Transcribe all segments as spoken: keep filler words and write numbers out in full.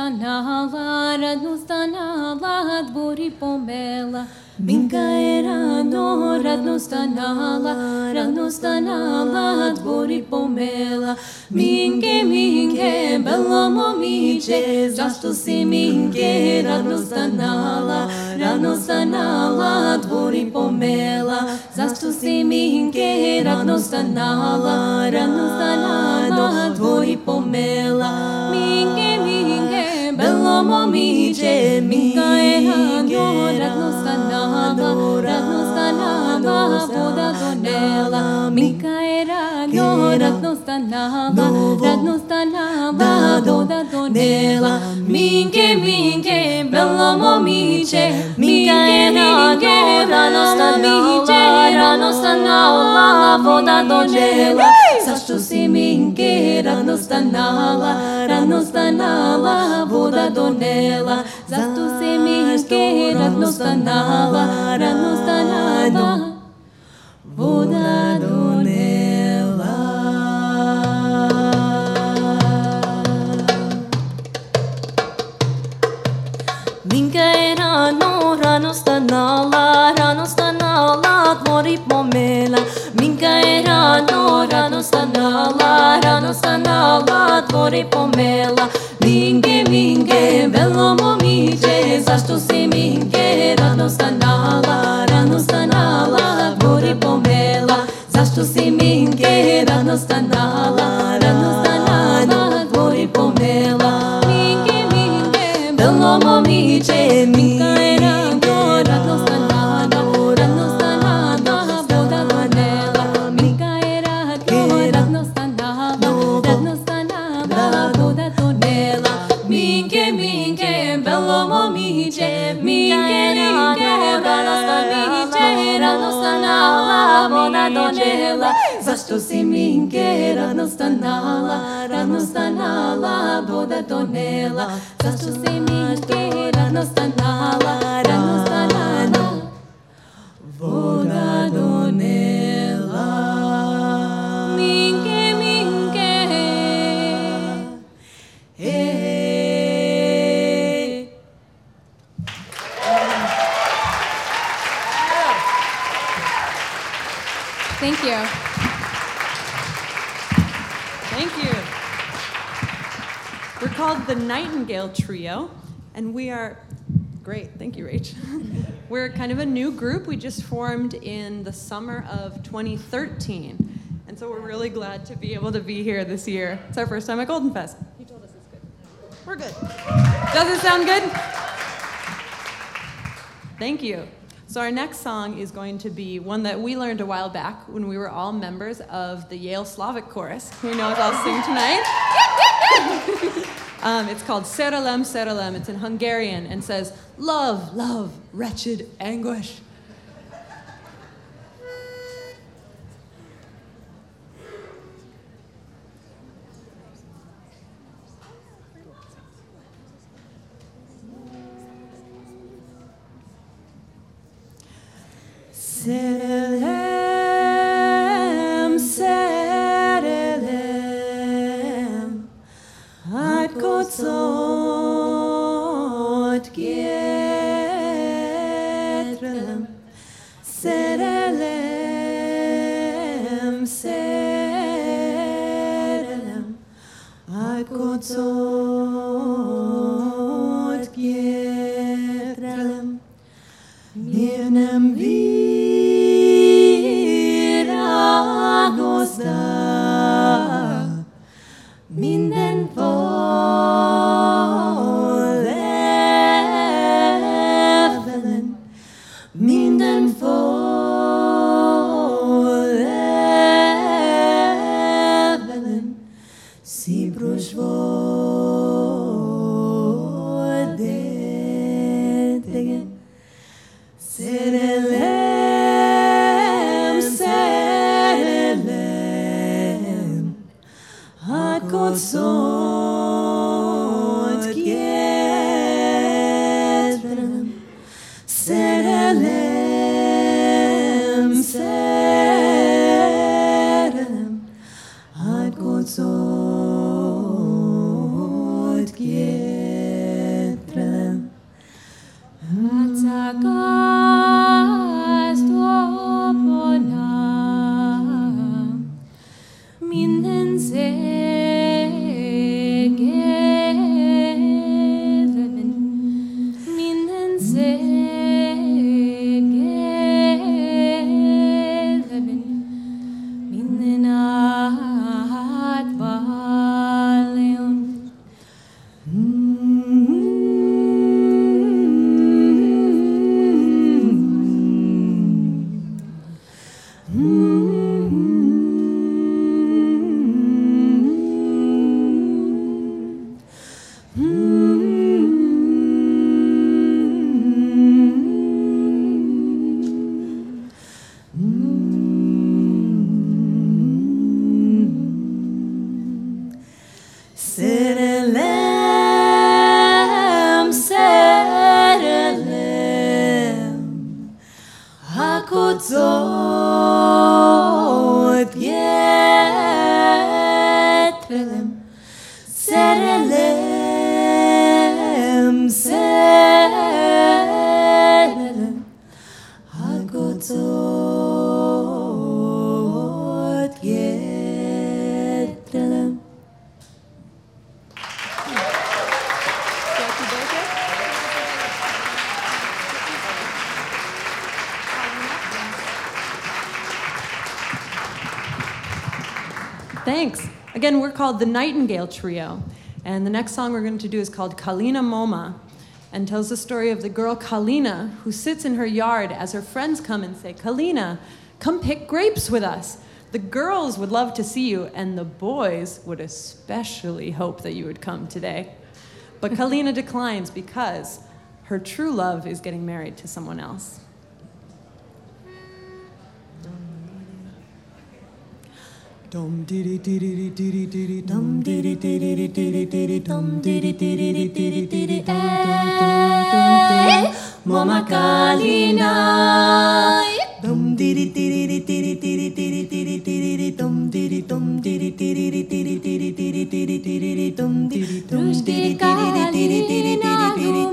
stanala, radno stanala, dvori pomela. Minka je rano, radno stanala, radno stanala, dvori pomela. Minke, minke, belo momiće, zašto si minke, radno stanala, radno stanala, dvori pomela. Zašto si minke, radno stanala, radno stanala, dvori pomela. Minke, minke, belo momiće, minka je rano, radno stanala, radno stanala, voda donela. Minka je rano, radno stanala, radno stanala, voda donela. Minke, minke, belo momiće, minka je rano, radno stanala, radno stanala, voda donela. Zašto si minke, radno stanala, radno stanala, voda donela. Zašto si minke, radno stanala, radno stanala, voda donela. Minka je rano, rano stanala, rano stanala, dvori pomela. Minka je rano, rano stanala, rano stanala, dvori pomela. Minke, minke, belo momiće, zašto si minke, rano stanala, rano stanala, dvori pomela. Zašto si minke, rano stanala, rano stanala, dvori pomela. Minke, minke, belo momiće, minka je rano, rano stanala, rano stanala, voda donela. Minka je rano, rano stanala, rano stanala, voda donela. Minke, minke, belo momiće, minke, minke, belo momiće, rano stanala, voda donela. Zašto si minke, rano stanala, rano stanala, voda donela. Zašto si minke, rano stanala, rano stanala, voda donela. Minke, minke, e. Thank you. Thank you. We're called the Nightingale Trio, and we are, great, thank you, Rach. We're kind of a new group. We just formed in the summer of twenty thirteen, and so we're really glad to be able to be here this year. It's our first time at Golden Fest. He told us it's good. We're good. Does it sound good? Thank you. So our next song is going to be one that we learned a while back when we were all members of the Yale Slavic Chorus. Who knows I'll sing tonight? um, it's called Serelem, Serelem. It's in Hungarian and says, love, love, wretched anguish. Serelem, serelem, ad kotsot getrelem. Serelem, serelem, ad kotsot getrelem. Mirnem minden volevelen, minden volevelen, Ciprus volt degen. Serelem, serelem, ad kotsot getrelem. Serelem, serelem, ad kotsot getrelem. Minnen segelen, minnen segelen, minnen att valen. Serelem, serelem, hakutzot yetrelem. Serelem, serelem, hakutzot yetrelem. Thanks. Again, we're called the Nightingale Trio. And the next song we're going to do is called Kalina Moma, and tells the story of the girl Kalina, who sits in her yard as her friends come and say, Kalina, come pick grapes with us. The girls would love to see you, and the boys would especially hope that you would come today. But Kalina declines because her true love is getting married to someone else. Dum diddy diddy diddy diddy dum diddy diddy diddy diddy dum diddy diddy diddy diddy dum dum Mama Kalina dum diddy diddy diddy diddy diddy diddy diddy dum diddy dum diddy diddy diddy diddy diddy diddy diddy dum diddy dum diddy diddy diddy diddy diddy diddy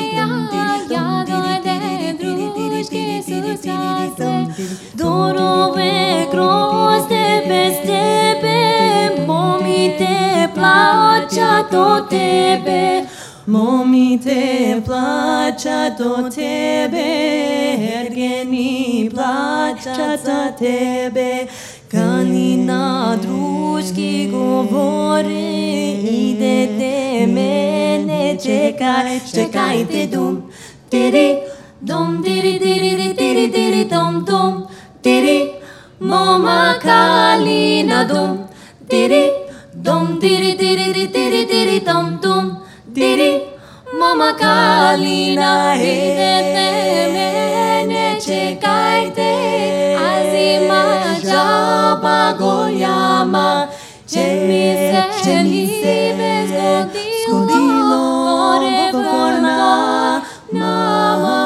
Dorove croste peste pe momi te plaća do tebe momi te plaća do tebe ergeni plaća za tebe Kalina druški govore idete mene čekaj čekajte dum tiri dum diri diri diri diri dum dum tiri Mama Kalina dum diri dum diri diri diri diri dum dum diri Mama Kalina idete mene čekajte azima žaba goljama če mi se če mi se zgodilo gore gorna nama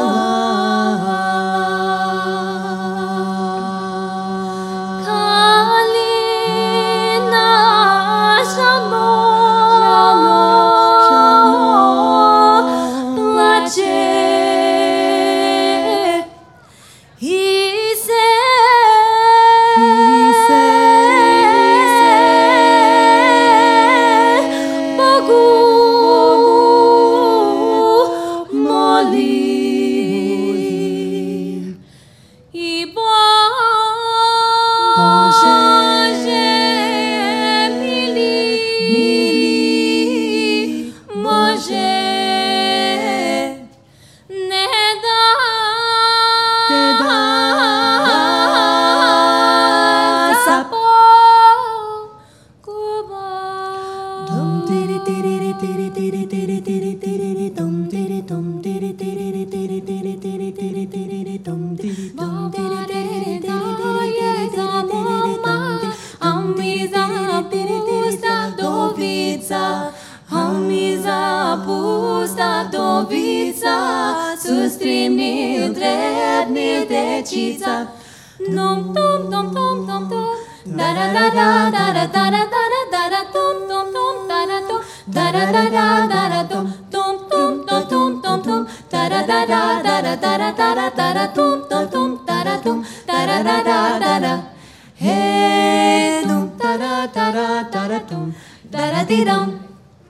Dum dum dum dum dum dum da da da da da da da da da da dum dum dum da da dum da da da da da da dum dum dum dum dum dum dum da da da da da da da da da da da dum dum dum da da dum da da da da da da hey dum da da da da dum, da da dee dum.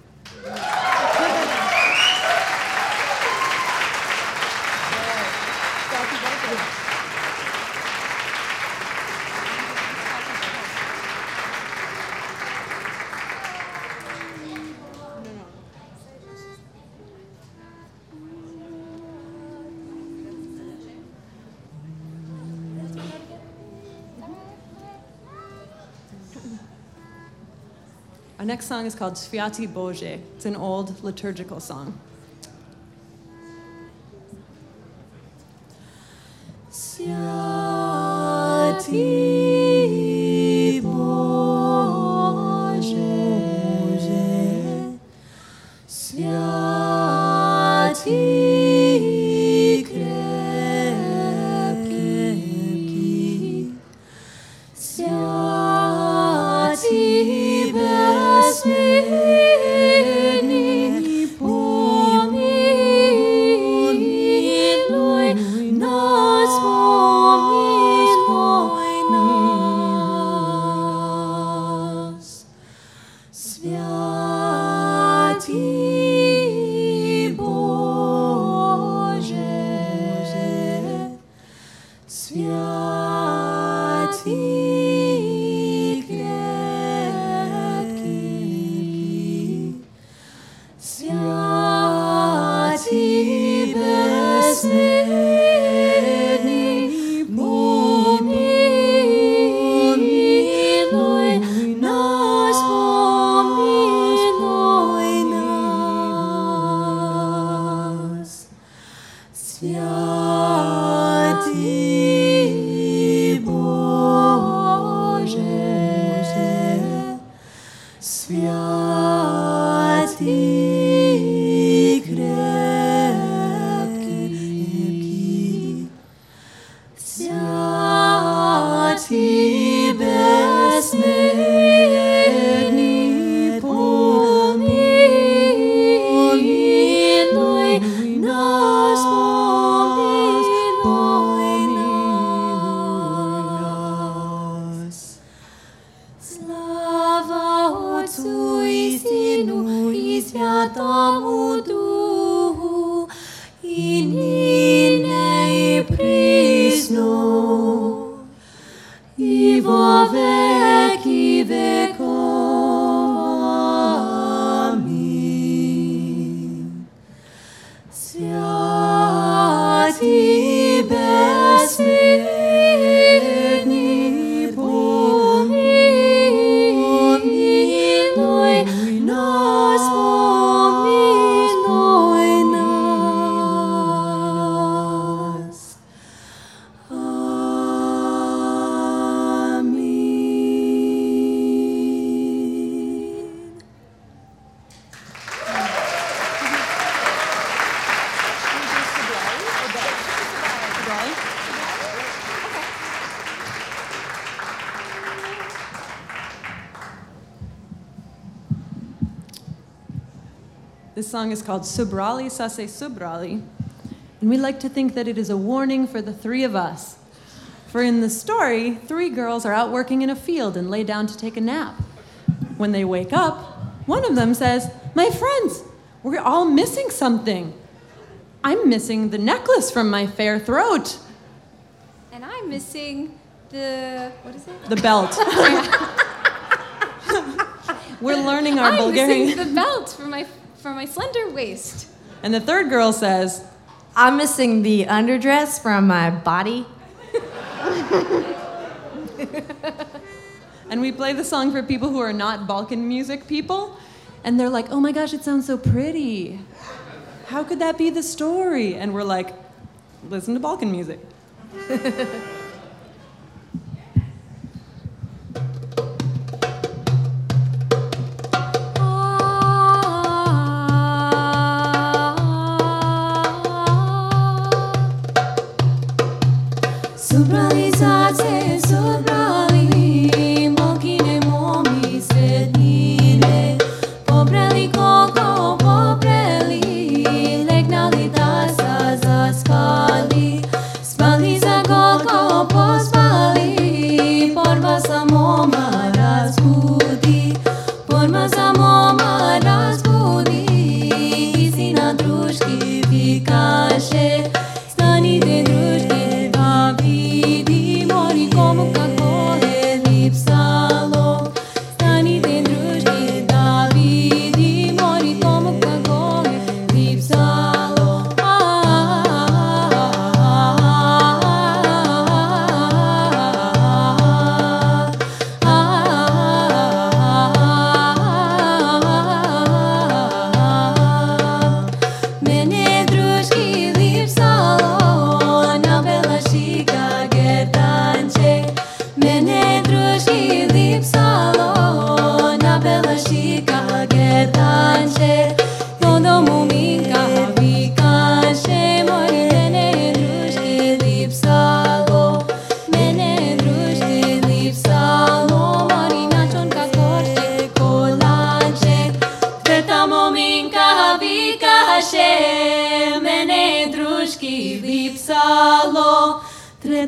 Our next song is called Sviati Bože. It's an old liturgical song. Sviati Bože, Sviati krepki, Sviati besmeni, pomiluj nas, pomiluj nas. Sviati Bože, Sviati krepki, Sviati besmeni, pomiluj nas, pomiluj nas. Sviati Bože, Sviati krepki, Sviati besmeni, pomiluj nas, pomiluj nas. Slava Otcu i Synu i Святому Духу, i nyní i priсно, i vo veky vekov. Amin. Sviati besmeni, pomiluj nas, pomiluj nas. Amin. This song is called Subrali Sase Subrali, and we like to think that it is a warning for the three of us. For in the story, three girls are out working in a field and lay down to take a nap. When they wake up, one of them says, "My friends, we're all missing something. I'm missing the necklace from my fair throat." And I'm missing the, what is it? The belt. We're learning our I'm Bulgarian. missing the belt from my, from my slender waist. And the third girl says, I'm missing the underdress from my body. and we play the song for people who are not Balkan music people, and they're like, "Oh my gosh, it sounds so pretty. How could that be the story?" And we're like, listen to Balkan music. Subrali sase subrali, mokine momi sednine, pobreli koliko pobreli, legnali da sa zaspali, spali za koliko pospali, porva sa moma razbudila.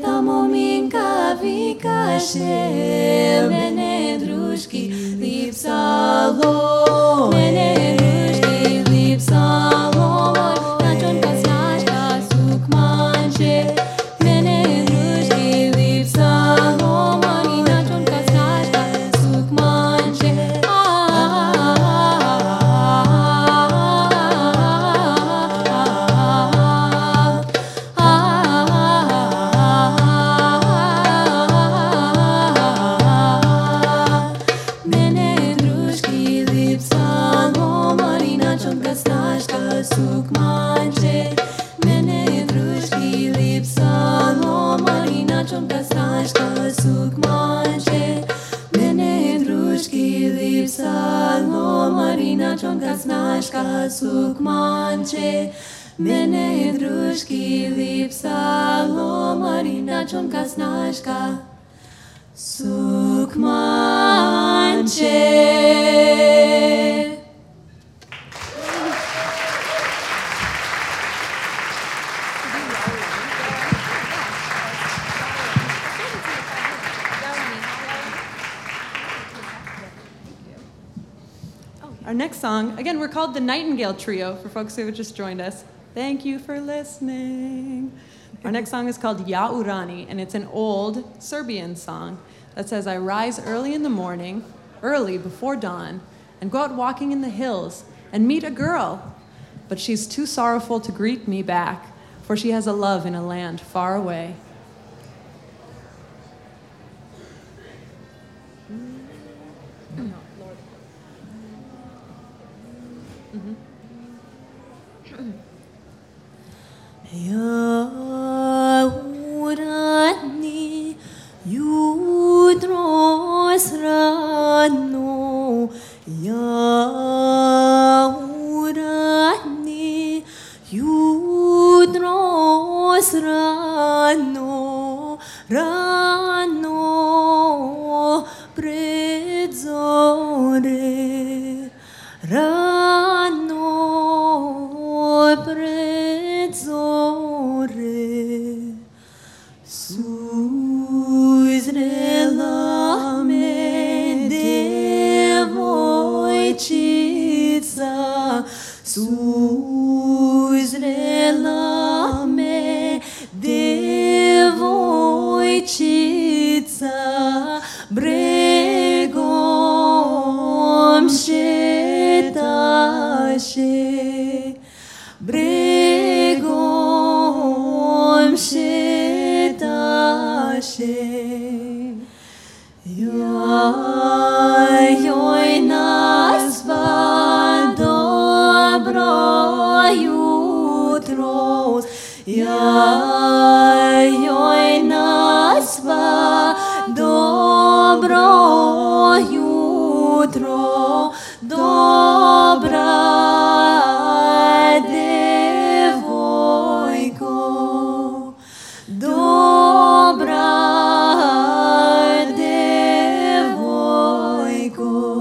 Mominka vika she mene družki lip salom, mene družki lip salom, načonka snaška sukmanče, mene družki lip salom, načonka snaška sukmanče. Sukmanče, mene družki lip salom, Marina čonka snaška sukmanče, mene družki lip salom, Marina čonka snaška sukmanče, mene družki lip salom, Marina čonka snaška sukmanče. Our next song, again, we're called the Nightingale Trio for folks who have just joined us. Thank you for listening. Our next song is called Ja Urani, and it's an old Serbian song that says, I rise early in the morning, early before dawn, and go out walking in the hills and meet a girl. But she's too sorrowful to greet me back, for she has a love in a land far away. Ja urani jutros rano, ja urani jutros rano, rano pred zore, rano pred zore, suzrela me devojčica, suzrela me devojčica, bregom šetaše, bregom šetaše. Joj, joj, nazva dobro jutro, joj, joj, nazva dobro jutro, dobra devojko, dobra devojko.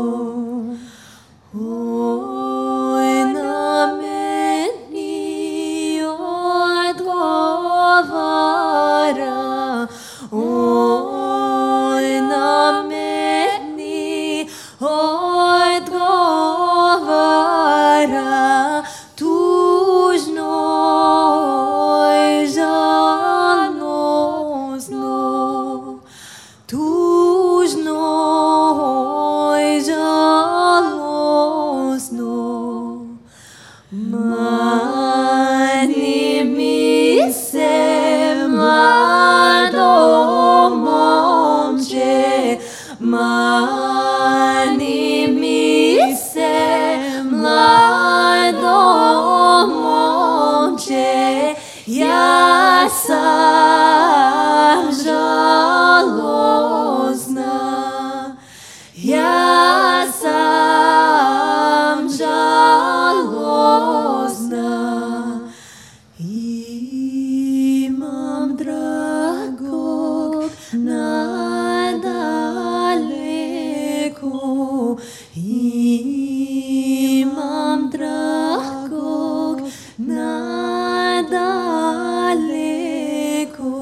Oj, na meni odgovara, oj, na meni odgovara, tužno i žalosno, tužno i žalosno. Mani mi se mlado momče, mani mi se mlado momče, ja sam žalosna, ja sam žalosna. Imam dragog nadaleko, imam dragog nadaleko,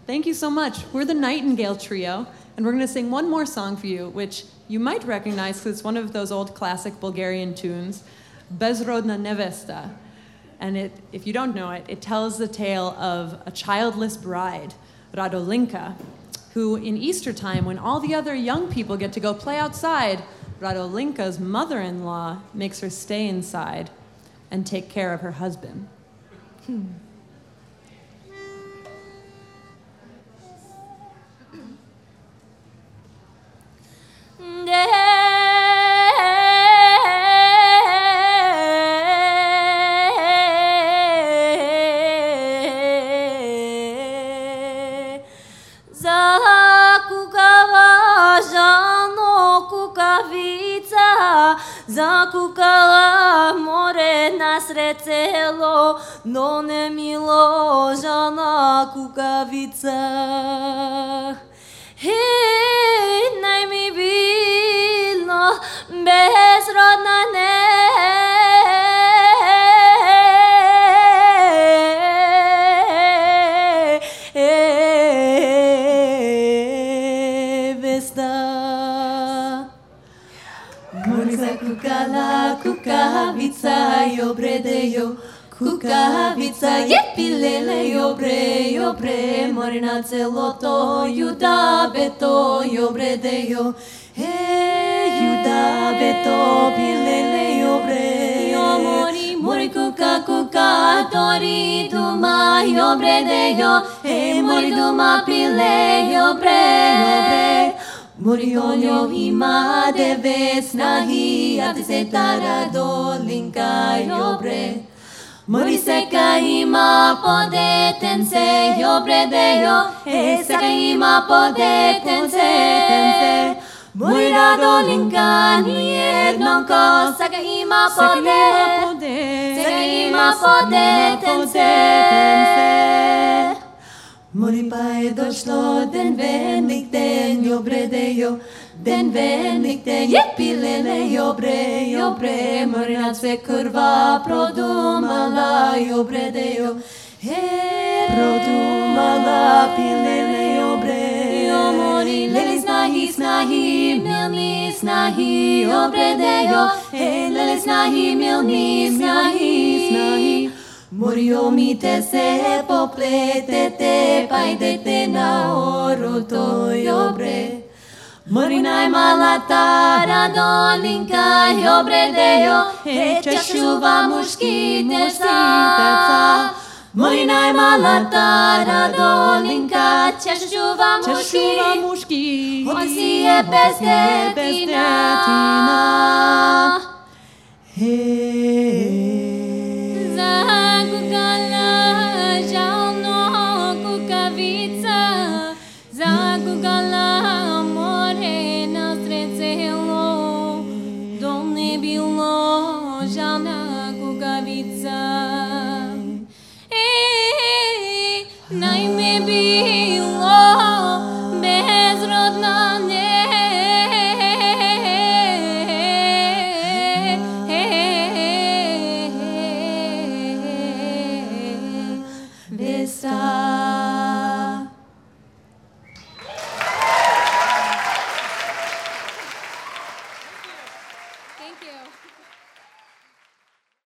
Thank you so much. We're the Nightingale Trio, and we're going to sing one more song for you, which you might recognize because it's one of those old classic Bulgarian tunes, Bezrodna Nevesta. And it, if you don't know it, it tells the tale of a childless bride, Radolinka, who in Easter time, when all the other young people get to go play outside, Radolinka's mother-in-law makes her stay inside and take care of her husband. Hmm. Zakukala more nasred celo, no ne milo žana kukavica. Hej, naj mi bilo bezrodna nevesta. Kukala, kukavica, jo bredejo, kukavica, je pilele, jo bre, jo bre, morina celoto, juda beto, jo bredejo, hej, juda beto, pilele, jo bre, jo mori, mori kuka, kuka, tori duma, jo bredejo, hej, mori duma, pile, jo bre, jo bre. Moriolio ima deve snahi, a te se tara dolinka jobre. Mori seka ima podeten se jobre dejo, e seka ima podeten se. Mori radolinka nijednonko, seka ima podeten, seka ima podeten se. Mori pa je došlo den velik den, jobre dejo, den velik den, je pilele, jobre, jobre, morina sve krva produmala, jobre dejo, he, produmala, pilele, jobre, jo mori, leli snahi, snahi, milni snahi, jobre dejo, he, leli snahi, milni snahi, snahi. Morio mi te se popletete, pa idete na oruto, jobre. Morinaj mala ta radolinka, jobre dejo, e čašuva muški teca. Morinaj mala ta radolinka, čašuva muški, on si je bez detina. Hej. Thank you.